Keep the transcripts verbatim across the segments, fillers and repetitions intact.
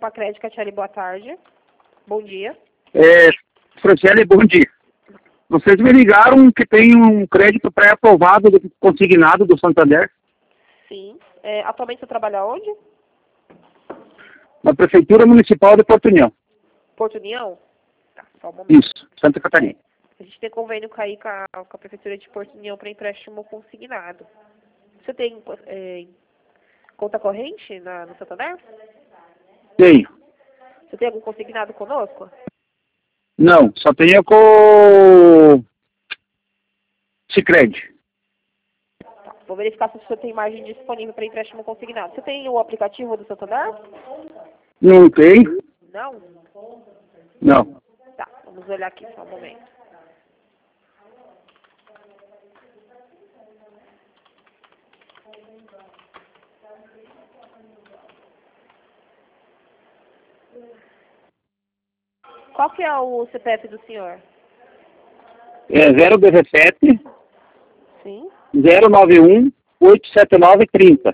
com a Crédito Catiele, boa tarde. Bom dia. É, Franciele, bom dia. Vocês me ligaram que tem um crédito pré-aprovado do consignado do Santander Sim. É, atualmente você trabalha onde? na Prefeitura Municipal de Porto União. Porto União? Tá, só um momento. Isso, Santa Catarina. A gente tem convênio com, aí, com, a, com a Prefeitura de Porto União para empréstimo consignado. Você tem é, conta corrente na, no Santander? Tenho. Você tem algum consignado conosco? Não, só tenho com Sicredi. Tá, vou verificar se você tem margem disponível para empréstimo consignado. Você tem o aplicativo do Santander? Não tem? Não? Não. Tá, vamos olhar aqui só um momento. Qual que é o C P F do senhor? É zero dezessete, Sim. zero nove um, oito sete nove, trinta.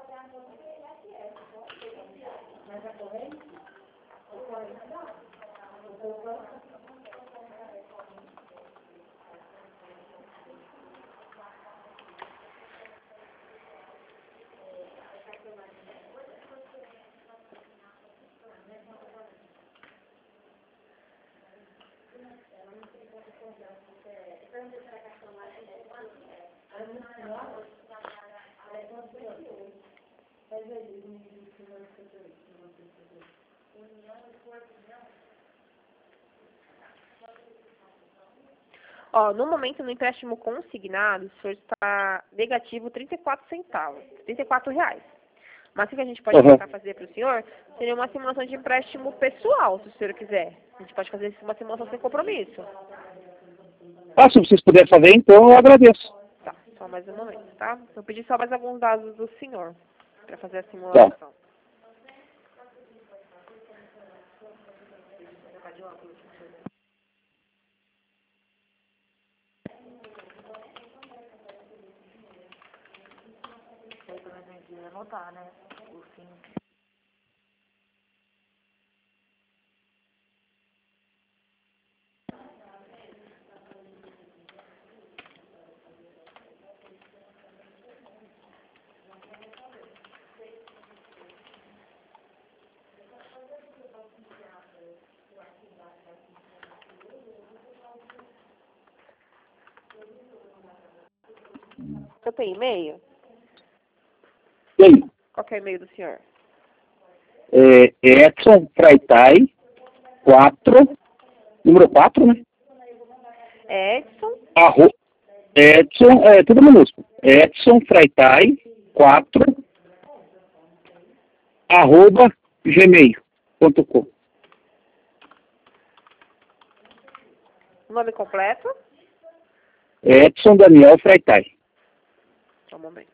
Ó, no momento, no empréstimo consignado, o senhor está negativo trinta e quatro centavos, trinta e quatro reais. Mas o que a gente pode Uhum. tentar fazer para o senhor seria uma simulação de empréstimo pessoal, se o senhor quiser. A gente pode fazer uma simulação sem compromisso. Ah, se vocês puderem fazer, então eu agradeço. Tá, só mais um momento, tá? Eu pedi só mais alguns dados do senhor para fazer a simulação. Tá. Anotar, né? O fim. Você tem e-mail? Tenho. Qual que é o e-mail do senhor? É Edson Fraitai, quatro, número quatro, né? Edson. Arro, Edson, é tudo minúsculo. Edson Fraitai, quatro, arroba gmail ponto com. Nome completo? Edson Daniel Fraitai. Só um momento.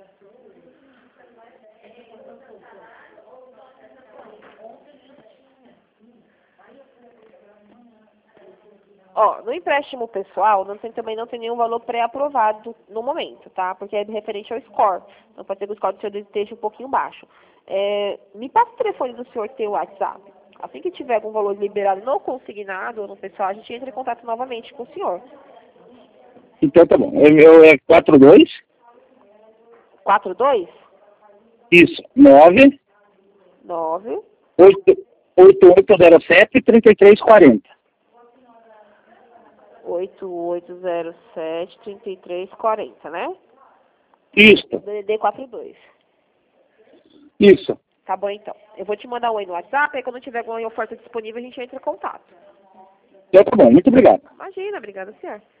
Ó, no empréstimo pessoal, não tem, também não tem nenhum valor pré-aprovado no momento, tá? Porque é referente ao score. Então pode ser que o score do senhor esteja um pouquinho baixo. É, me passa o telefone do senhor que tem o WhatsApp. Assim que tiver algum valor liberado no consignado ou no pessoal, a gente entra em contato novamente com o senhor. Então tá bom. É, meu é quatro dois. quatro dois? Isso. nove. nove. oito oito zero sete, três três quatro zero. oito oito zero sete, três três quatro zero, né? Isso. D D D quatro dois. Isso. Tá bom, então. Eu vou te mandar um aí no WhatsApp, aí quando tiver alguma oferta disponível, a gente entra em contato. Então tá bom. Muito obrigado. Imagina, obrigada, senhor.